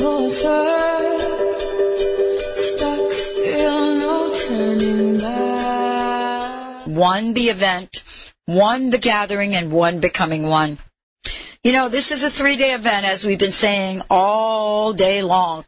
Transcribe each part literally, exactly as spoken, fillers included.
goes hurt, stuck still, no turning back. One, the event, one, the gathering, and one becoming one. You know, this is a three-day event, as we've been saying all day long,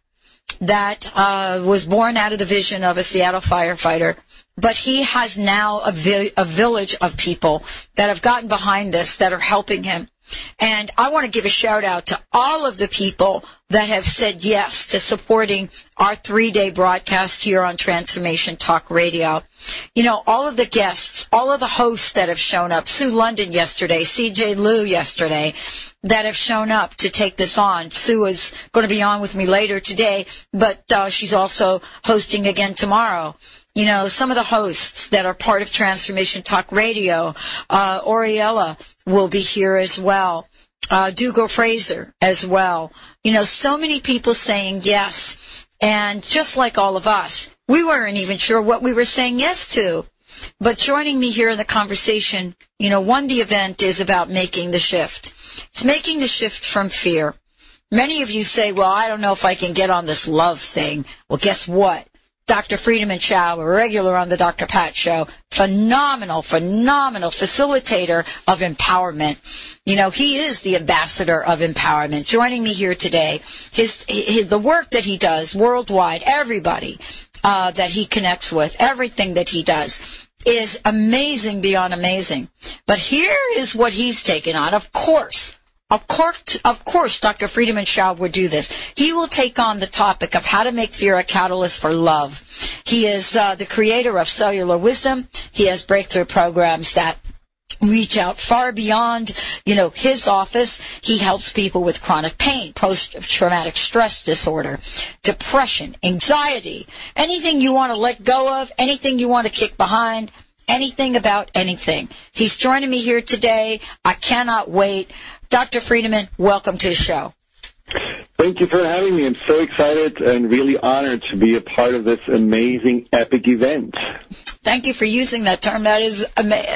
that uh, was born out of the vision of a Seattle firefighter. But he has now a, vi- a village of people that have gotten behind this, that are helping him. And I want to give a shout-out to all of the people that have said yes to supporting our three-day broadcast here on Transformation Talk Radio. You know, all of the guests, all of the hosts that have shown up, Sue London yesterday, C J Liu yesterday, that have shown up to take this on. Sue is going to be on with me later today, but uh, she's also hosting again tomorrow. You know, some of the hosts that are part of Transformation Talk Radio, uh, Oriella will be here as well, uh, Dougal Fraser as well. You know, so many people saying yes. And just like all of us, we weren't even sure what we were saying yes to. But joining me here in the conversation, you know, one, the event is about making the shift. It's making the shift from fear. Many of you say, well, I don't know if I can get on this love thing. Well, guess what? Doctor Friedemann Schaub, a regular on the Doctor Pat Show, phenomenal, phenomenal facilitator of empowerment. You know, he is the ambassador of empowerment. Joining me here today, his, his the work that he does worldwide, everybody uh, that he connects with, everything that he does is amazing beyond amazing. But here is what he's taken on. Of course, Of course, of course, Doctor Friedemann Schaub would do this. He will take on the topic of how to make fear a catalyst for love. He is uh, the creator of Cellular Wisdom. He has breakthrough programs that reach out far beyond, you know, his office. He helps people with chronic pain, post-traumatic stress disorder, depression, anxiety, anything you want to let go of, anything you want to kick behind, anything about anything. He's joining me here today. I cannot wait. Doctor Friedemann, welcome to the show. Thank you for having me. I'm so excited and really honored to be a part of this amazing, epic event. Thank you for using that term. That is amazing.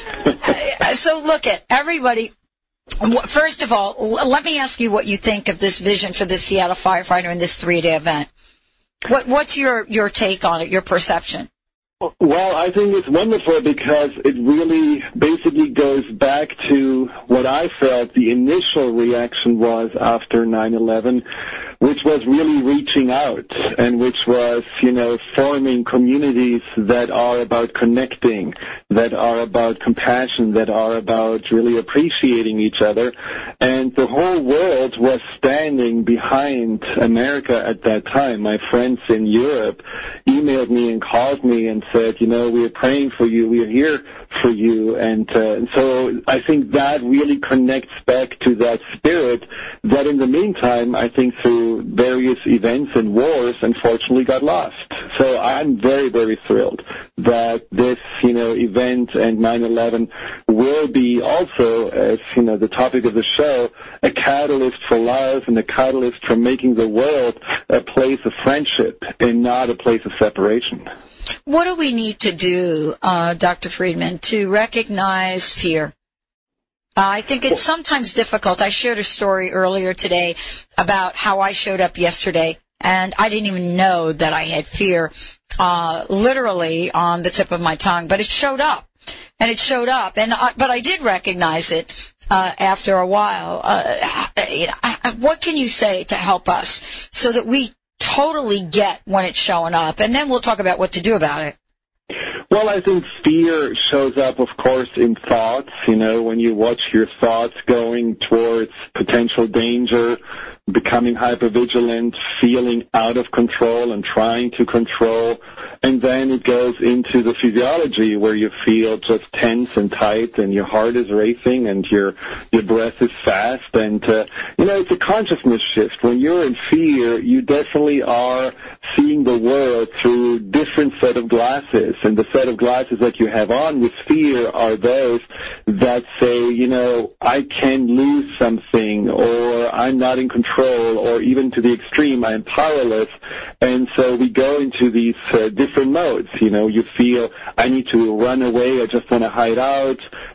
So look at everybody. First of all, let me ask you what you think of this vision for the Seattle firefighter in this three-day event. What, what's your, your take on it, your perception? Well, I think it's wonderful because it really basically goes back to what I felt the initial reaction was after nine eleven, which was really reaching out and which was, you know, forming communities that are about connecting, that are about compassion, that are about really appreciating each other. And the whole world was standing behind America at that time. My friends in Europe emailed me and called me and said, you know, we are praying for you, we are here for you. And, uh, and so I think that really connects back to that spirit that in the meantime, I think through various events and wars, unfortunately got lost. So I'm very, very thrilled that this, you know, event and nine eleven will be also, as, you know, the topic of the show, a catalyst for love and a catalyst for making the world a place of friendship and not a place of separation. What do we need to do, uh, Doctor Friedemann, to recognize fear? Uh, I think it's sometimes difficult. I shared a story earlier today about how I showed up yesterday, and I didn't even know that I had fear uh, literally on the tip of my tongue, but it showed up, and it showed up, and I, but I did recognize it uh, after a while. Uh, you know, what can you say to help us so that we totally get when it's showing up, and then we'll talk about what to do about it? Well, I think fear shows up, of course, in thoughts. You know, when you watch your thoughts going towards potential danger, becoming hypervigilant, feeling out of control and trying to control. And then it goes into the physiology where you feel just tense and tight and your heart is racing and your your breath is fast. And, uh, you know, it's a consciousness shift. When you're in fear, you definitely are seeing the world through different set of glasses. And the set of glasses that you have on with fear are those that say, you know, I can lose something, or I'm not in control, or even to the extreme, I'm powerless. And so we go into these uh, different modes. You know, you feel I need to run away, I just want to hide out.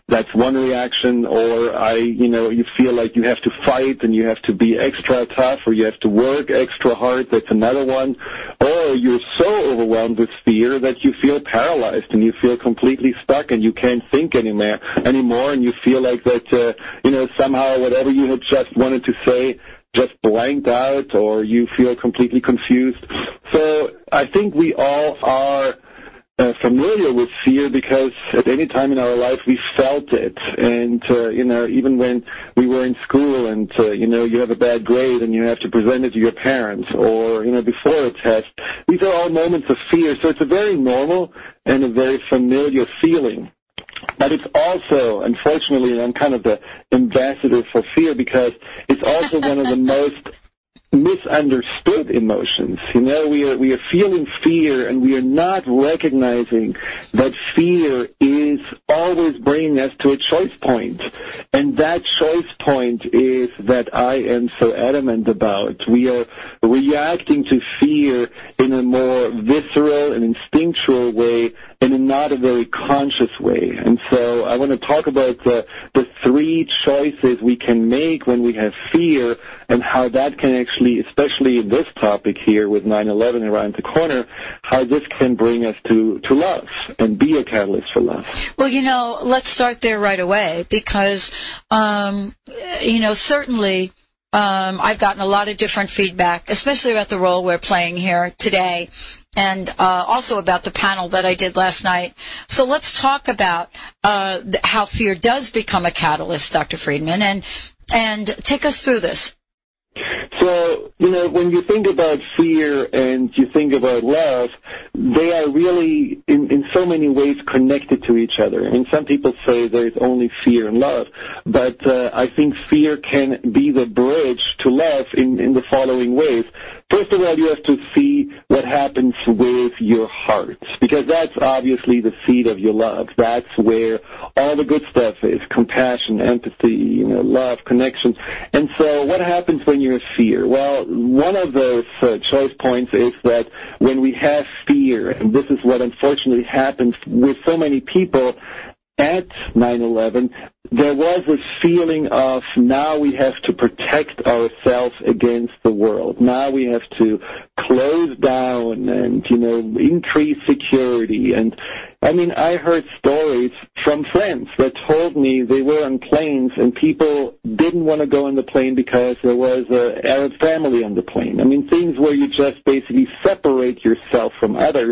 That's one reaction. Or I, you know, you feel like you have to fight and you have to be extra tough, or you have to work extra hard. That's another one. Or you're so overwhelmed with fear that you feel paralyzed and you feel completely stuck and you can't think anymore, anymore and you feel like that, uh, you know, somehow whatever you had just wanted to say just blanked out, or you feel completely confused. So I think we all are uh, familiar with fear because at any time in our life we felt it. And, uh, you know, even when we were in school and, uh, you know, you have a bad grade and you have to present it to your parents, or, you know, before a test, these are all moments of fear. So it's a very normal and a very familiar feeling. But it's also, unfortunately, and I'm kind of the ambassador for fear, because it's also one of the most misunderstood emotions. You know, we are we are feeling fear, and we are not recognizing that fear is always bringing us to a choice point. And that choice point is that I am so adamant about. We are reacting to fear in a more visceral and instinctual way, and in not a very conscious way. And so I want to talk about the, the three choices we can make when we have fear, and how that can actually, especially in this topic here with nine eleven around the corner, how this can bring us to, to love and be a catalyst for love. Well, you know, let's start there right away, because, um, you know, certainly um, I've gotten a lot of different feedback, especially about the role we're playing here today, and uh, also about the panel that I did last night. So let's talk about uh, how fear does become a catalyst, Doctor Friedman, and and take us through this. So, you know, when you think about fear and you think about love, they are really, in, in so many ways, connected to each other. I mean, some people say there's only fear and love, but uh, I think fear can be the bridge to love in, in the following ways. First of all, you have to see what happens with your heart, because that's obviously the seed of your love. That's where all the good stuff is: compassion, empathy, you know, love, connection. And so what happens when you have fear? Well, one of those uh, choice points is that when we have fear, and this is what unfortunately happens with so many people at nine eleven, there was this feeling of, now we have to protect ourselves against the world. Now we have to close down and, you know, increase security. And, I mean, I heard stories from friends that told me they were on planes and people didn't want to go on the plane because there was an Arab family on the plane. I mean, things where you just basically separate yourself from others.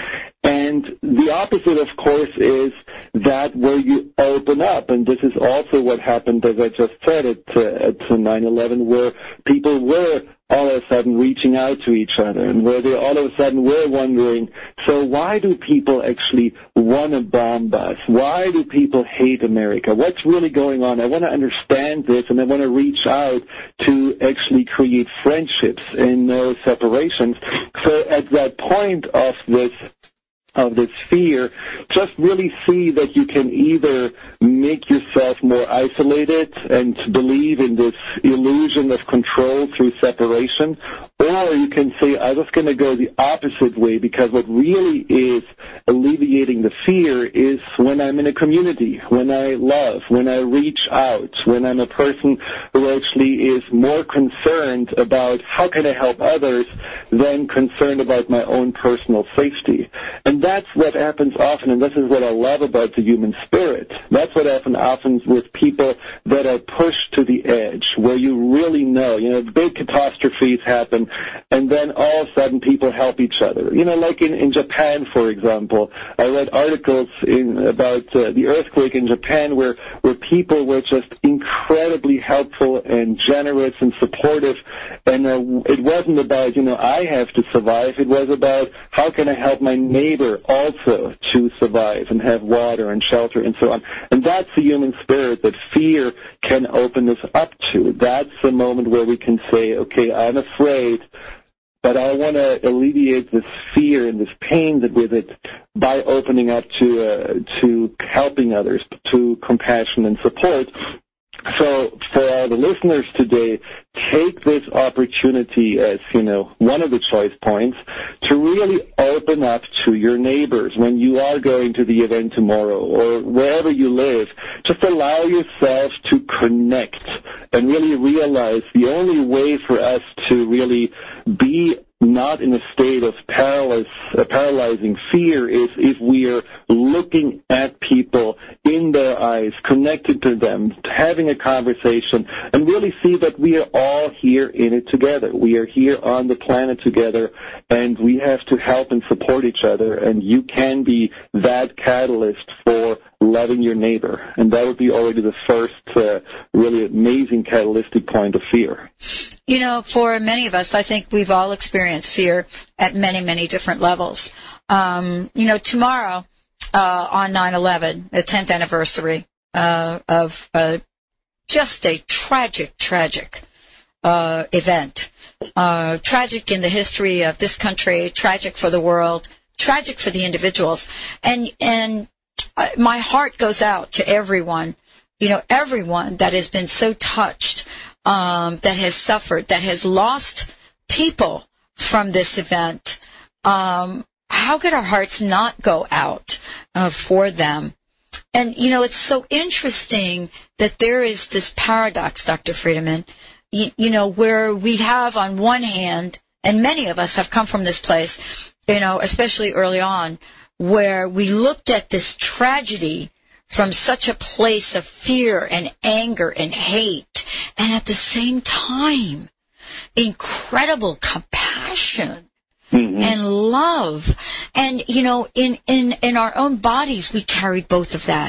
And the opposite, of course, is that where you open up. And this is also what happened, as I just said, at, uh, at nine eleven, where people were all of a sudden reaching out to each other, and where they all of a sudden were wondering, so why do people actually want to bomb us? Why do people hate America? What's really going on? I want to understand this, and I want to reach out to actually create friendships and no separations. So at that point of this of this fear, just really see that you can either make yourself more isolated and believe in this illusion of control through separation, or you can say, I was going to go the opposite way, because what really is alleviating the fear is when I'm in a community, when I love, when I reach out, when I'm a person who actually is more concerned about how can I help others than concerned about my own personal safety. And that's what happens often, and this is what I love about the human spirit. That's what often happens with people that are pushed to the edge, where you really know, you know, big catastrophes happen, and then all of a sudden people help each other. You know, like in, in Japan, for example, I read articles in, about uh, the earthquake in Japan where, where people were just incredibly helpful and generous and supportive, and uh, it wasn't about, you know, I have to survive. It was about, how can I help my neighbor also to survive and have water and shelter and so on. And that's the human spirit that fear can open us up to. That's the moment where we can say, okay, I'm afraid, but I want to alleviate this fear and this pain that with it by opening up to uh, to helping others, to compassion and support. So for all the listeners today, take this opportunity as, you know, one of the choice points to really open up to your neighbors when you are going to the event tomorrow or wherever you live, just allow yourself to connect and really realize the only way for us to really be not in a state of paralysis, uh, paralyzing fear is if we are looking at people in their eyes, connected to them, having a conversation, and really see that we are all here in it together. We are here on the planet together, and we have to help and support each other, and you can be that catalyst for loving your neighbor. And that would be already the first uh, really amazing catalytic point of fear. You know, for many of us, I think we've all experienced fear at many, many different levels. Um, you know, tomorrow, uh, on nine eleven, the tenth anniversary, uh, of, uh, just a tragic, tragic, uh, event. Uh, tragic in the history of this country, tragic for the world, tragic for the individuals. And, and, uh, my heart goes out to everyone, you know, everyone that has been so touched, Um, that has suffered, that has lost people from this event. Um, how could our hearts not go out uh, for them? And, you know, it's so interesting that there is this paradox, Doctor Friedemann, you, you know, where we have on one hand, and many of us have come from this place, you know, especially early on, where we looked at this tragedy from such a place of fear and anger and hate, and at the same time, incredible compassion mm-hmm. and love. And, you know, in, in, in our own bodies, we carried both of that.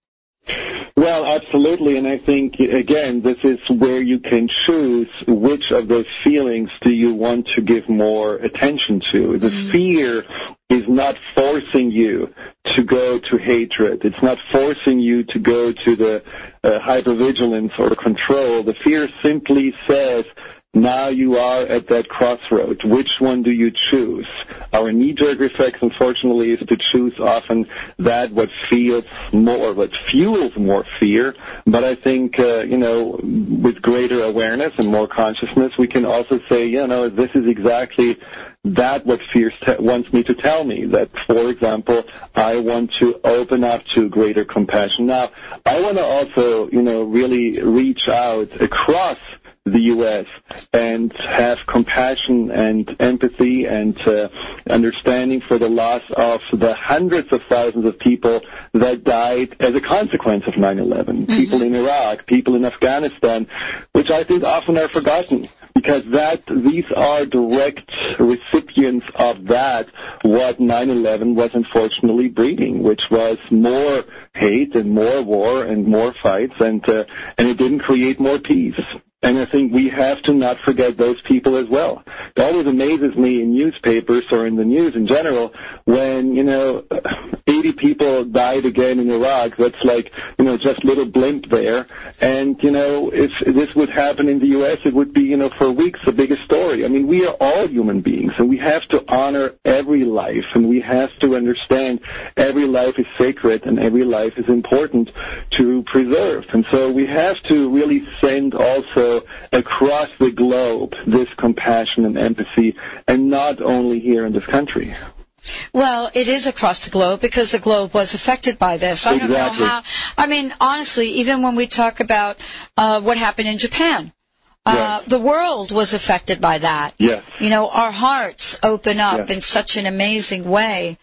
Well, absolutely, and I think, again, this is where you can choose which of those feelings do you want to give more attention to. The mm-hmm. fear is not forcing you to go to hatred. It's not forcing you to go to the uh, hypervigilance or control. The fear simply says, now you are at that crossroad. Which one do you choose? Our knee-jerk reflex, unfortunately, is to choose often that what feels more, what fuels more fear. But I think, uh, you know, with greater awareness and more consciousness, we can also say, you know, this is exactly that what fear t- wants me to tell me. That, for example, I want to open up to greater compassion. Now, I want to also, you know, really reach out across the U S and have compassion and empathy and uh, understanding for the loss of the hundreds of thousands of people that died as a consequence of nine eleven. Mm-hmm. People in Iraq, people in Afghanistan, which I think often are forgotten, because that these are direct recipients of that, what nine eleven was unfortunately breeding, which was more hate and more war and more fights, and uh, and it didn't create more peace. And I think we have to not forget those people as well. It always amazes me in newspapers or in the news in general when, you know, eighty people died again in Iraq. That's like, you know, just little blimp there. And, you know, if this would happen in the U S, it would be, you know, for weeks the biggest story. I mean, we are all human beings, and we have to honor every life, and we have to understand every life is sacred and every life is important to preserve. And so we have to really send also across the globe this compassion and empathy, and not only here in this country. Well, it is across the globe because the globe was affected by this. I exactly. don't know how. I mean, honestly, even when we talk about uh, what happened in Japan, uh, yes. the world was affected by that. Yes. You know, our hearts open up yes. in such an amazing way.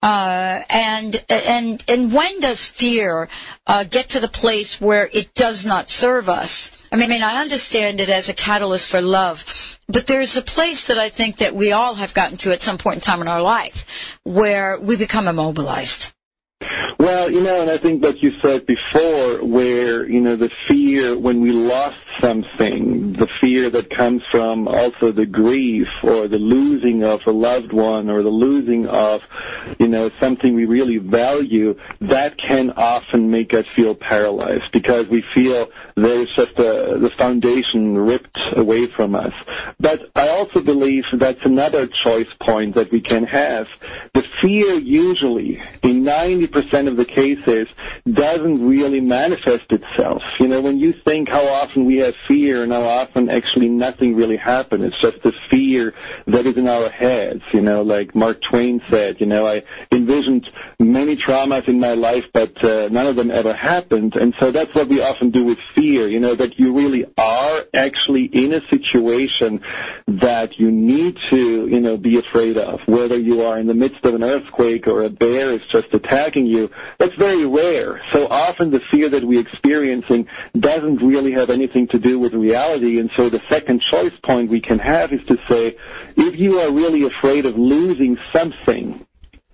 Uh, and, and, and when does fear, uh, get to the place where it does not serve us? I mean, I mean, I understand it as a catalyst for love, but there's a place that I think that we all have gotten to at some point in time in our life where we become immobilized. Well, you know, and I think what you said before, where, you know, the fear when we lost something, the fear that comes from also the grief or the losing of a loved one or the losing of, you know, something we really value, that can often make us feel paralyzed because we feel there's just a, the foundation ripped away from us. But I also believe that's another choice point that we can have. The fear usually, in ninety percent of the cases, doesn't really manifest itself. You know, when you think how often we have have fear, and how often actually nothing really happened. It's just the fear that is in our heads, you know, like Mark Twain said, you know, I envisioned many traumas in my life, but uh, none of them ever happened. And so that's what we often do with fear, you know, that you really are actually in a situation that you need to, you know, be afraid of, whether you are in the midst of an earthquake or a bear is just attacking you. That's very rare. So often the fear that we're experiencing doesn't really have anything to do with reality. And so the second choice point we can have is to say, if you are really afraid of losing something,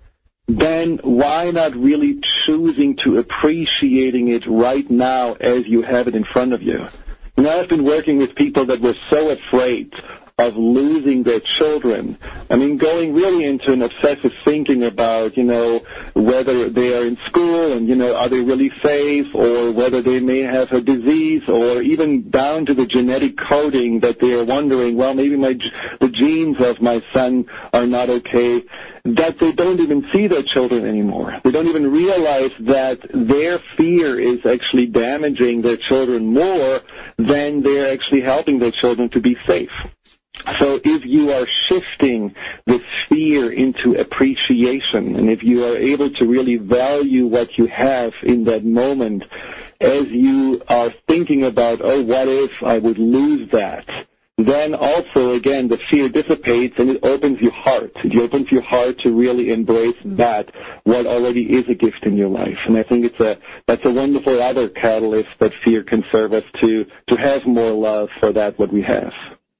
then why not really choosing to appreciating it right now as you have it in front of you? You know, I've been working with people that were so afraid of losing their children. I mean, going really into an obsessive thinking about, you know, whether they are in school and, you know, are they really safe, or whether they may have a disease, or even down to the genetic coding that they are wondering, well, maybe my the genes of my son are not okay, that they don't even see their children anymore. They don't even realize that their fear is actually damaging their children more than they're actually helping their children to be safe. So if you are shifting this fear into appreciation, and if you are able to really value what you have in that moment, as you are thinking about, oh, what if I would lose that, then also, again, the fear dissipates and it opens your heart. It opens your heart to really embrace that, what already is a gift in your life. And I think it's a that's a wonderful other catalyst that fear can serve us to, to have more love for that, what we have.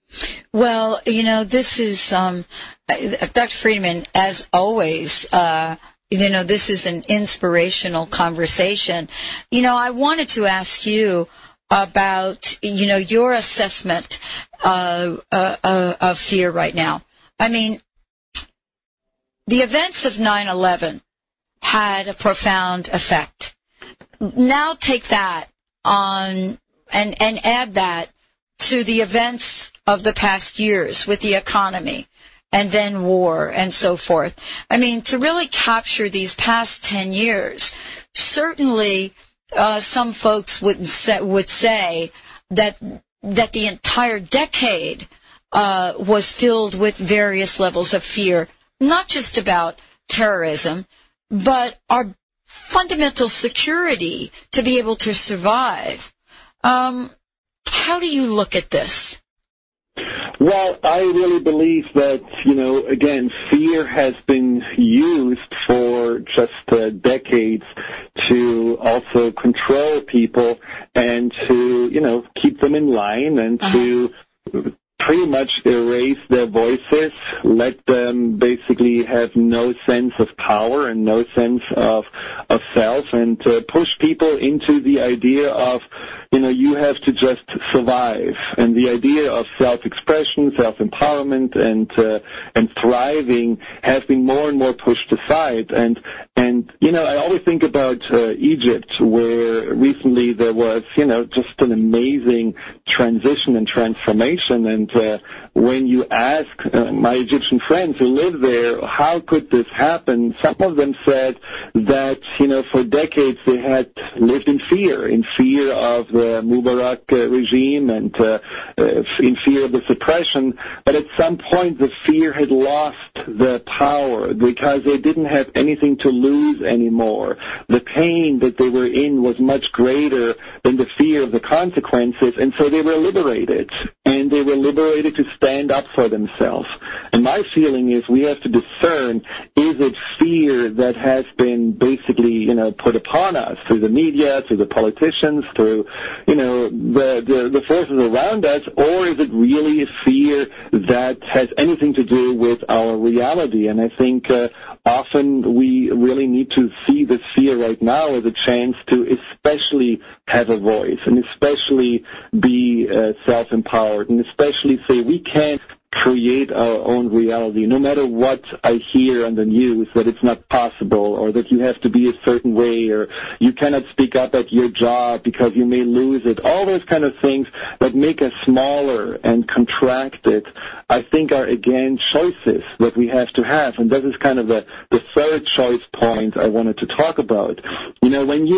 Well, you know, this is, um, Doctor Friedemann, as always, uh, you know, this is an inspirational conversation. You know, I wanted to ask you about, you know, your assessment uh, uh, uh, of fear right now. I mean, the events of nine eleven had a profound effect. Now take that on and, and add that to the events of the past years with the economy and then war and so forth. I mean, to really capture these past ten years, certainly uh, some folks would say, would say that that the entire decade uh, was filled with various levels of fear, not just about terrorism, but our fundamental security to be able to survive. Um, how do you look at this? Well, I really believe that, you know, again, fear has been used for just uh, decades to also control people and to, you know, keep them in line and uh-huh. to pretty much erase their voices, let them basically have no sense of power and no sense of, of self, and to push people into the idea of, you know, you have to just survive. And the idea of self-expression, self-empowerment, and uh, and thriving have been more and more pushed aside. And, and you know, I always think about uh, Egypt, where recently there was, you know, just an amazing transition and transformation. And uh, when you ask uh, my Egyptian friends who live there, how could this happen, some of them said that, you know, for decades they had lived in fear, in fear of the Mubarak uh, regime and uh, uh, in fear of the suppression. But at some point the fear had lost the power because they didn't have anything to lose anymore. The pain that they were in was much greater than the fear of the consequences, and so they were liberated. And they were liberated to stand up for themselves. And my feeling is we have to discern, is it fear that has been basically, you know, put upon us through the media, through the politicians, through, you know, the, the, the forces around us, or is it really a fear that has anything to do with our reality? And I think uh, often we really need to see this fear right now as a chance to especially have a voice and especially be uh, self-empowered and especially say we can't create our own reality, no matter what I hear on the news, that it's not possible, or that you have to be a certain way, or you cannot speak up at your job because you may lose it. All those kind of things that make us smaller and contracted, I think are, again, choices that we have to have. And this is kind of the, the third choice point I wanted to talk about. You know, when you are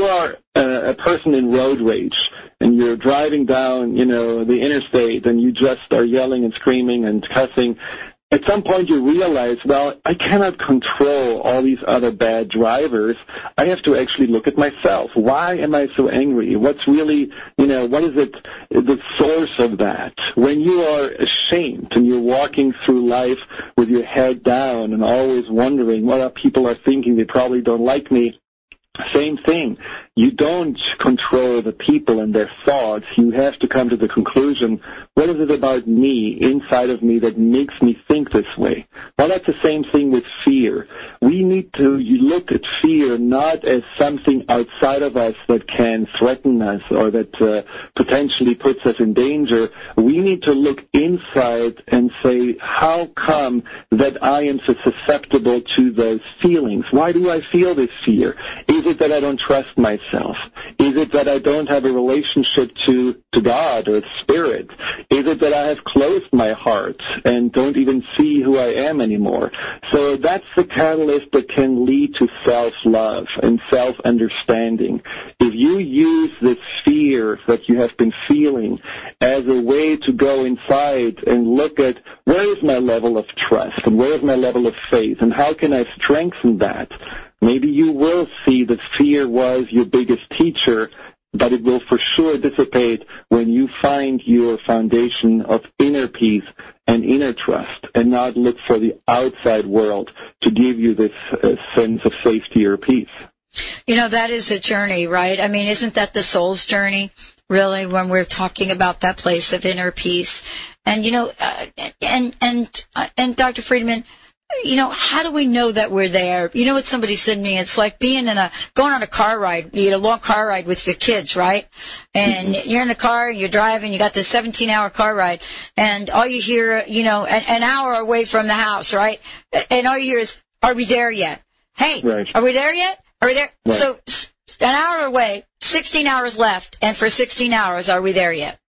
uh, a person in road rage, and you're driving down, you know, the interstate, and you just are yelling and screaming and cussing, at some point you realize, well, I cannot control all these other bad drivers. I have to actually look at myself. Why am I so angry? What's really, you know, what is it, the source of that? When you are ashamed and you're walking through life with your head down and always wondering what are people are thinking, they probably don't like me, same thing. You don't control the people and their thoughts. You have to come to the conclusion, what is it about me, inside of me, that makes me think this way? Well, that's the same thing with fear. We need to look at fear not as something outside of us that can threaten us or that uh, potentially puts us in danger. We need to look inside and say, how come that I am so susceptible to those feelings? Why do I feel this fear? Is it that I don't trust myself? Is it that I don't have a relationship to, to God or Spirit? Is it that I have closed my heart and don't even see who I am anymore? So that's the catalyst that can lead to self-love and self-understanding. If you use this fear that you have been feeling as a way to go inside and look at where is my level of trust and where is my level of faith and how can I strengthen that, maybe you will see that fear was your biggest teacher, but it will for sure dissipate when you find your foundation of inner peace and inner trust and not look for the outside world to give you this uh, sense of safety or peace. You know, that is a journey, right? I mean, isn't that the soul's journey, really, when we're talking about that place of inner peace? And, you know, uh, and, and, uh, and Doctor Friedemann, you know, how do we know that we're there? You know what somebody said to me? It's like being in a, going on a car ride, you get a long car ride with your kids, right? And mm-hmm. you're in the car and you're driving, you got this seventeen hour car ride, and all you hear, you know, an, an hour away from the house, right? And all you hear is, are we there yet? Hey, right. Are we there yet? Are we there? Right. So, an hour away, sixteen hours left, and for sixteen hours, are we there yet?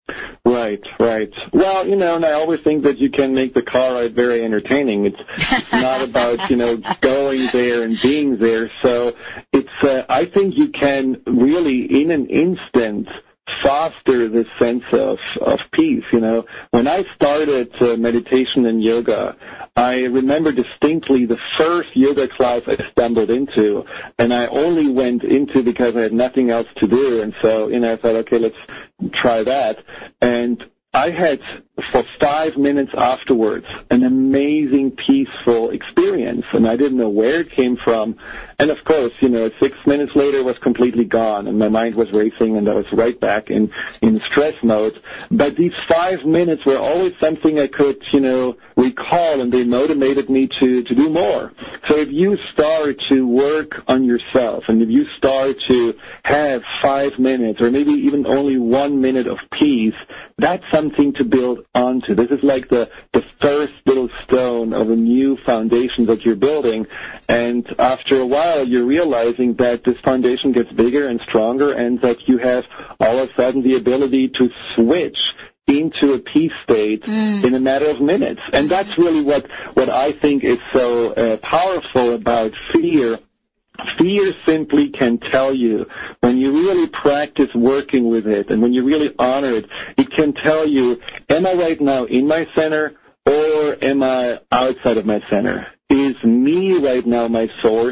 Right, right. Well, you know, and I always think that you can make the car ride very entertaining. It's not about, you know, going there and being there. So it's, uh, I think you can really, in an instant, foster this sense of, of peace. You know, when I started uh, meditation and yoga, I remember distinctly the first yoga class I stumbled into, and I only went into because I had nothing else to do. And so, you know, I thought, okay, let's try that. And I had, for five minutes afterwards, an amazing, peaceful experience, and I didn't know where it came from. And, of course, you know, six minutes later it was completely gone, and my mind was racing, and I was right back in, in stress mode. But these five minutes were always something I could, you know, recall, and they motivated me to, to do more. So if you start to work on yourself, and if you start to have five minutes, or maybe even only one minute of peace, that's something to build onto. This is like the, the first little stone of a new foundation that you're building. And after a while, you're realizing that this foundation gets bigger and stronger, and that you have all of a sudden the ability to switch into a peace state mm. in a matter of minutes. And that's really what, what I think is so uh, powerful about fear. Fear simply can tell you, when you really practice working with it and when you really honor it, it can tell you, am I right now in my center or am I outside of my center? Is me right now my source,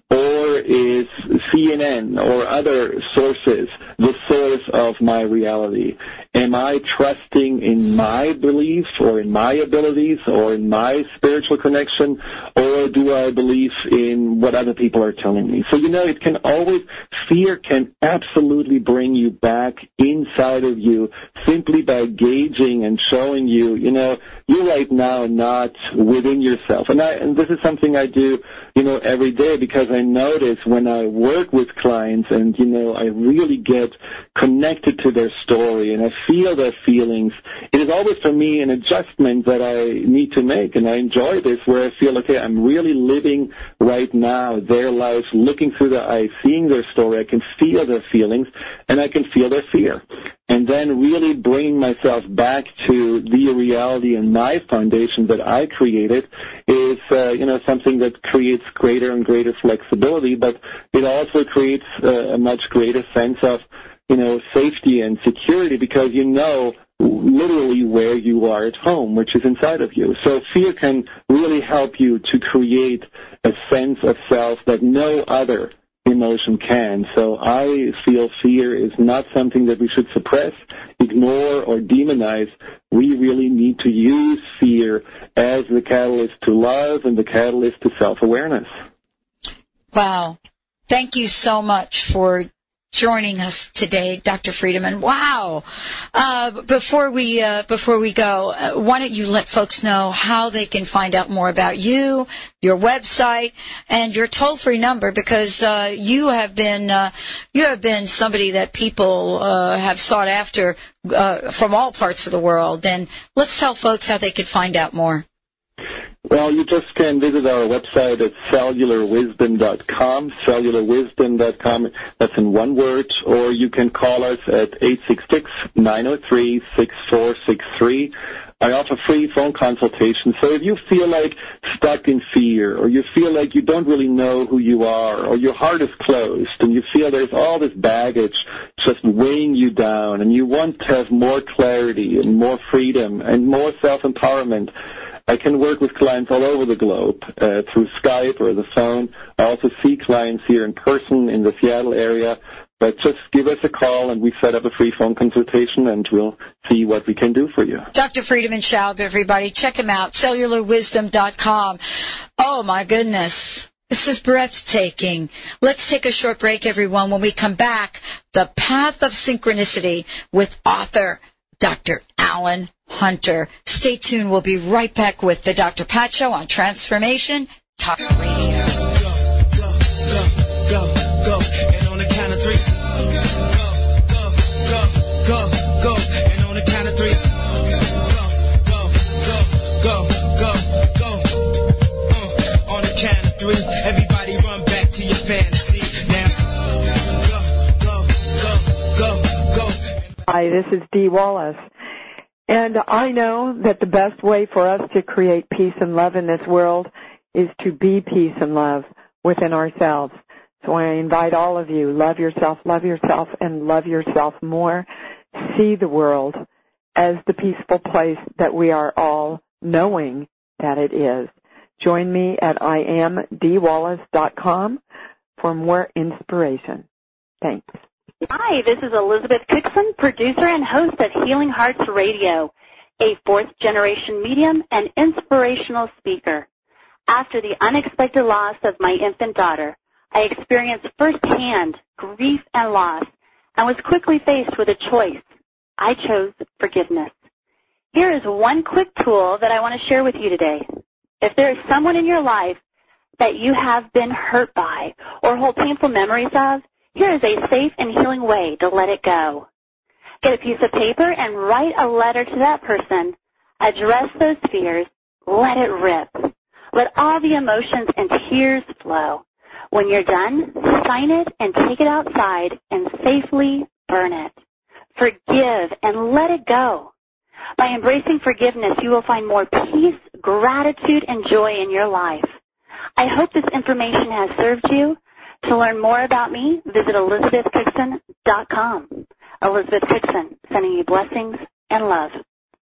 or is C N N or other sources the source of my reality? Am I trusting in my beliefs or in my abilities or in my spiritual connection, or do I believe in what other people are telling me? So, you know, it can always, fear can absolutely bring you back inside of you simply by gauging and showing you, you know, you're right now not within yourself. And, I, and this is something I do, you know, every day, because I notice when I work with clients and, you know, I really get connected to their story and I feel their feelings, it is always for me an adjustment that I need to make. And I enjoy this, where I feel, okay, I'm really living right now their lives, looking through their eyes, seeing their story. I can feel their feelings, and I can feel their fear. And then really bringing myself back to the reality and my foundation that I created is, uh, you know, something that creates greater and greater flexibility, but it also creates uh, a much greater sense of, you know, safety and security, because you know literally where you are at home, which is inside of you. So fear can really help you to create a sense of self that no other emotion can. So I feel fear is not something that we should suppress, ignore, or demonize. We really need to use fear as the catalyst to love and the catalyst to self-awareness. Wow. Thank you so much for joining us today, Doctor Friedemann. Wow. Uh, before we, uh, before we go, uh, why don't you let folks know how they can find out more about you, your website, and your toll-free number, because, uh, you have been, uh, you have been somebody that people, uh, have sought after, uh, from all parts of the world. And let's tell folks how they can find out more. Well, you just can visit our website at cellular wisdom dot com, cellular wisdom dot com. That's in one word. Or you can call us at eight six six, nine oh three, six four six three. I offer free phone consultations. So if you feel like stuck in fear, or you feel like you don't really know who you are, or your heart is closed, and you feel there's all this baggage just weighing you down, and you want to have more clarity and more freedom and more self-empowerment, I can work with clients all over the globe uh, through Skype or the phone. I also see clients here in person in the Seattle area. But just give us a call, and we set up a free phone consultation, and we'll see what we can do for you. Doctor Friedemann Schaub, everybody. Check him out, cellular wisdom dot com. Oh, my goodness. This is breathtaking. Let's take a short break, everyone. When we come back, The Path of Synchronicity with author Doctor Alan Hunter. Stay tuned. We'll be right back with the Doctor Pat Show on Transformation Talk Radio. Go, go, go, go, go. And on the count of three. Go, go, go, go, go. And on the count of three. Go, go, go, go, go, go. Uh, on the count of three. Everybody run back to your fantasy. Now, go, go, go, go, go. Hi, this is Dee Wallace. And I know that the best way for us to create peace and love in this world is to be peace and love within ourselves. So I invite all of you, love yourself, love yourself, and love yourself more. See the world as the peaceful place that we are all knowing that it is. Join me at I am dee wallace dot com for more inspiration. Thanks. Hi, this is Elizabeth Cookson, producer and host of Healing Hearts Radio, a fourth-generation medium and inspirational speaker. After the unexpected loss of my infant daughter, I experienced firsthand grief and loss and was quickly faced with a choice. I chose forgiveness. Here is one quick tool that I want to share with you today. If there is someone in your life that you have been hurt by or hold painful memories of, here is a safe and healing way to let it go. Get a piece of paper and write a letter to that person. Address those fears. Let it rip. Let all the emotions and tears flow. When you're done, sign it and take it outside and safely burn it. Forgive and let it go. By embracing forgiveness, you will find more peace, gratitude, and joy in your life. I hope this information has served you. To learn more about me, visit elizabeth cookson dot com. Elizabeth Cookson, sending you blessings and love.